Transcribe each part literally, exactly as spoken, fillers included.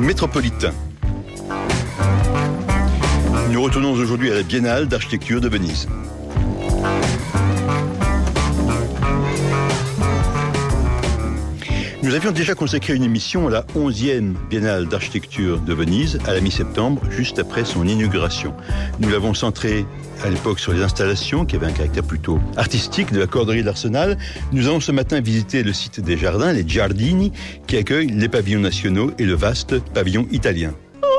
métropolitain. Nous retournons aujourd'hui à la Biennale d'architecture de Venise. Nous avions déjà consacré une émission à la onzième Biennale d'architecture de Venise à la mi-septembre, juste après son inauguration. Nous l'avons centré à l'époque sur les installations qui avaient un caractère plutôt artistique de la corderie de l'Arsenal. Nous allons ce matin visiter le site des jardins, les Giardini, qui accueillent les pavillons nationaux et le vaste pavillon italien.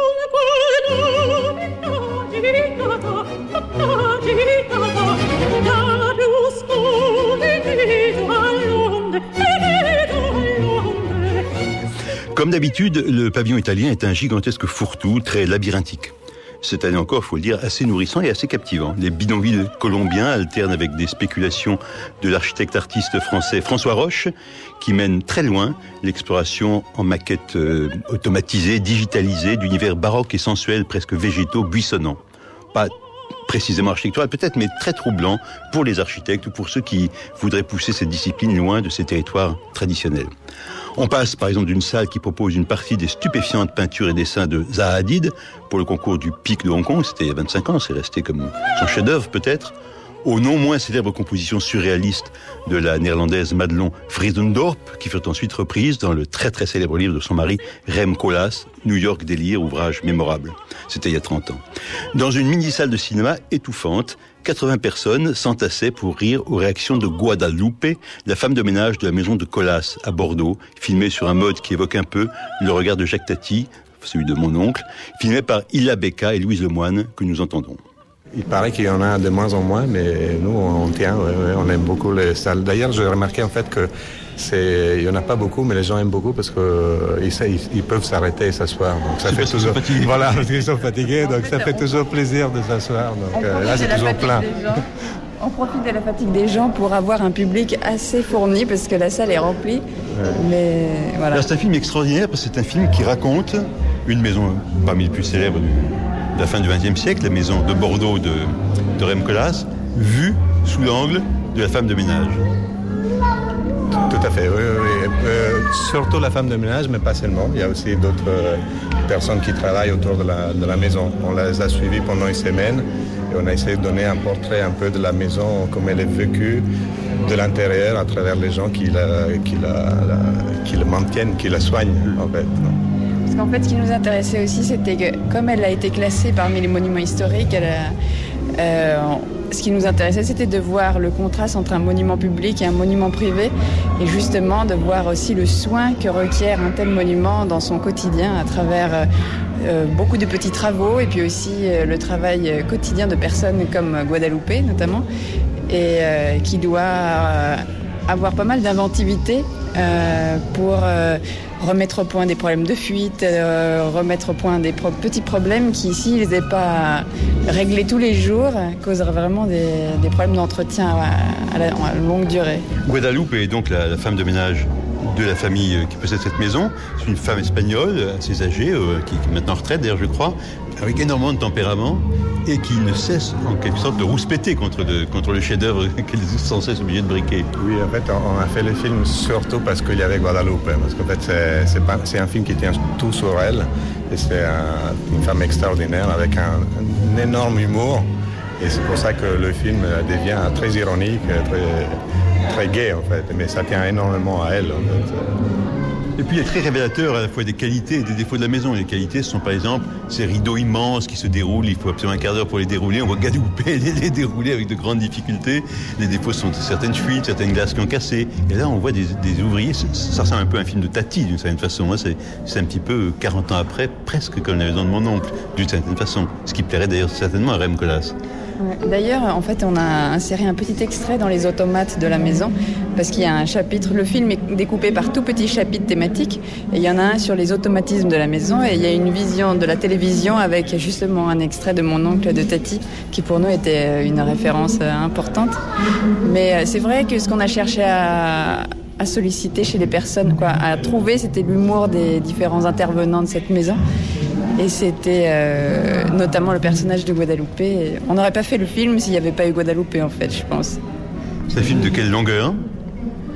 Comme d'habitude, le pavillon italien est un gigantesque fourre-tout très labyrinthique. Cette année encore, il faut le dire, assez nourrissant et assez captivant. Les bidonvilles colombiens alternent avec des spéculations de l'architecte-artiste français François Roche, qui mène très loin l'exploration en maquettes euh, automatisées, digitalisées, d'univers baroques et sensuels, presque végétaux, buissonnants. Pas précisément architectural peut-être, mais très troublant pour les architectes ou pour ceux qui voudraient pousser cette discipline loin de ces territoires traditionnels. On passe par exemple d'une salle qui propose une partie des stupéfiantes peintures et dessins de Zaha Hadid pour le concours du Pic de Hong Kong, c'était il y a vingt-cinq ans, c'est resté comme son chef-d'œuvre peut-être, aux non moins célèbres compositions surréalistes de la néerlandaise Madelon Frisendorp, qui furent ensuite reprises dans le très très célèbre livre de son mari Rem Koolhaas, New York Délire, ouvrage mémorable. C'était il y a trente ans. Dans une mini-salle de cinéma étouffante, quatre-vingts personnes s'entassaient pour rire aux réactions de Guadalupe, la femme de ménage de la maison de Koolhaas à Bordeaux, filmée sur un mode qui évoque un peu le regard de Jacques Tati, celui de mon oncle, filmé par Illa Becca et Louise Lemoine, que nous entendons. Il paraît qu'il y en a de moins en moins, mais nous, on tient, ouais, ouais, on aime beaucoup les salles. D'ailleurs, j'ai remarqué en fait que c'est, il y en a pas beaucoup, mais les gens aiment beaucoup parce que ils, ils peuvent s'arrêter et s'asseoir. Donc ça fait toujours, voilà, parce qu'ils sont fatigués, donc ça fait toujours plaisir de s'asseoir. Donc euh, là, c'est toujours plein. On profite de la fatigue des gens pour avoir un public assez fourni parce que la salle est remplie. Ouais. Mais voilà. Là, c'est un film extraordinaire parce que c'est un film qui raconte une maison parmi les plus célèbres du de la fin du vingtième siècle, la maison de Bordeaux de, de Rem Koolhaas, vue sous l'angle de la femme de ménage. Tout à fait, oui, oui, oui. Euh, surtout la femme de ménage, mais pas seulement. Il y a aussi d'autres euh, personnes qui travaillent autour de la, de la maison. On les a suivis pendant une semaine et on a essayé de donner un portrait un peu de la maison, comme elle est vécue de l'intérieur à travers les gens qui la, qui la, la, qui la maintiennent, qui la soignent, en fait. Parce qu'en fait, ce qui nous intéressait aussi, c'était que, comme elle a été classée parmi les monuments historiques, elle a, euh, ce qui nous intéressait, c'était de voir le contraste entre un monument public et un monument privé, et justement de voir aussi le soin que requiert un tel monument dans son quotidien, à travers euh, beaucoup de petits travaux, et puis aussi euh, le travail quotidien de personnes comme Guadalupe, notamment, et euh, qui doit euh, avoir pas mal d'inventivité euh, pour... Euh, remettre au point des problèmes de fuite, euh, remettre au point des pro- petits problèmes qui, s'ils n'étaient pas réglés tous les jours, causeraient vraiment des, des problèmes d'entretien à, à, la, à longue durée. Guadalupe est donc la, la femme de ménage de la famille qui possède cette maison. C'est une femme espagnole, assez âgée, euh, qui, qui est maintenant en retraite d'ailleurs je crois, avec énormément de tempérament et qui ne cesse en quelque sorte de rouspéter contre, de, contre le chef-d'œuvre qu'elle est sans cesse obligée de briquer. Oui, en fait, on a fait le film surtout parce qu'il y avait Guadalupe, parce qu'en fait, c'est, c'est, pas, c'est un film qui tient tout sur elle, et c'est un, une femme extraordinaire avec un, un énorme humour, et c'est pour ça que le film devient très ironique, très, très gai en fait, mais ça tient énormément à elle en fait. Et puis il est très révélateur à la fois des qualités et des défauts de la maison. Les qualités, ce sont par exemple ces rideaux immenses qui se déroulent, il faut absolument un quart d'heure pour les dérouler. On voit Guadalupe les, les dérouler avec de grandes difficultés. Les défauts sont certaines fuites, certaines glaces qui ont cassé. Et là, on voit des, des ouvriers, ça, ça ressemble un peu à un film de Tati d'une certaine façon. Hein. C'est, c'est un petit peu quarante ans après, presque comme la maison de mon oncle, d'une certaine façon. Ce qui plairait d'ailleurs certainement à Rem Koolhaas. D'ailleurs, en fait, on a inséré un petit extrait dans les automates de la maison parce qu'il y a un chapitre, le film est découpé par tout petits chapitres thématiques et il y en a un sur les automatismes de la maison et il y a une vision de la télévision avec justement un extrait de mon oncle de Tati qui pour nous était une référence importante. Mais c'est vrai que ce qu'on a cherché à, à solliciter chez les personnes, quoi, à trouver, c'était l'humour des différents intervenants de cette maison. Et c'était euh, notamment le personnage de Guadalupe. On n'aurait pas fait le film s'il n'y avait pas eu Guadalupe, en fait, je pense. C'est un film de quelle longueur ?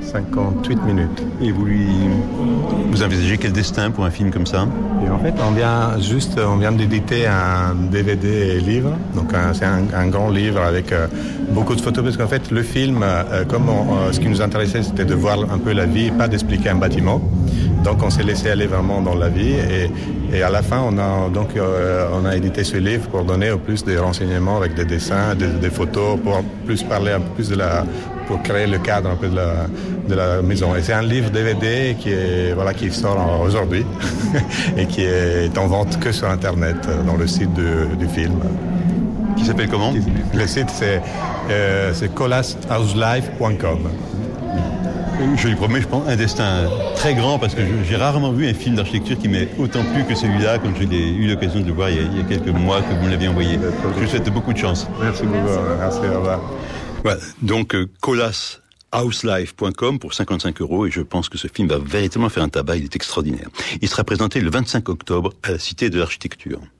cinquante-huit minutes. Et vous lui, vous envisagez quel destin pour un film comme ça? Et en fait, on vient juste, on vient d'éditer un D V D et livre. Donc, un, c'est un, un grand livre avec euh, beaucoup de photos. Parce qu'en fait, le film, euh, comme on, euh, ce qui nous intéressait, c'était de voir un peu la vie et pas d'expliquer un bâtiment. Donc, on s'est laissé aller vraiment dans la vie. Et, et à la fin, on a donc euh, on a édité ce livre pour donner au plus des renseignements avec des dessins, des, des photos, pour plus parler un peu plus de la, pour créer le cadre un peu de la, de la maison. Et c'est un livre D V D qui est voilà qui sort aujourd'hui et qui est en vente que sur Internet dans le site de, du film. Qui s'appelle comment? Le site c'est euh, c'est colas house life point com. Je lui promets, je pense, un destin très grand parce que j'ai rarement vu un film d'architecture qui m'ait autant plu que celui-là, comme j'ai eu l'occasion de le voir il y a, il y a quelques mois que vous me l'aviez envoyé. Je vous souhaite beaucoup de chance. Merci beaucoup. Merci, au revoir. Voilà, donc euh, colas house life point com pour cinquante-cinq euros et je pense que ce film va véritablement faire un tabac, il est extraordinaire. Il sera présenté le vingt-cinq octobre à la Cité de l'Architecture.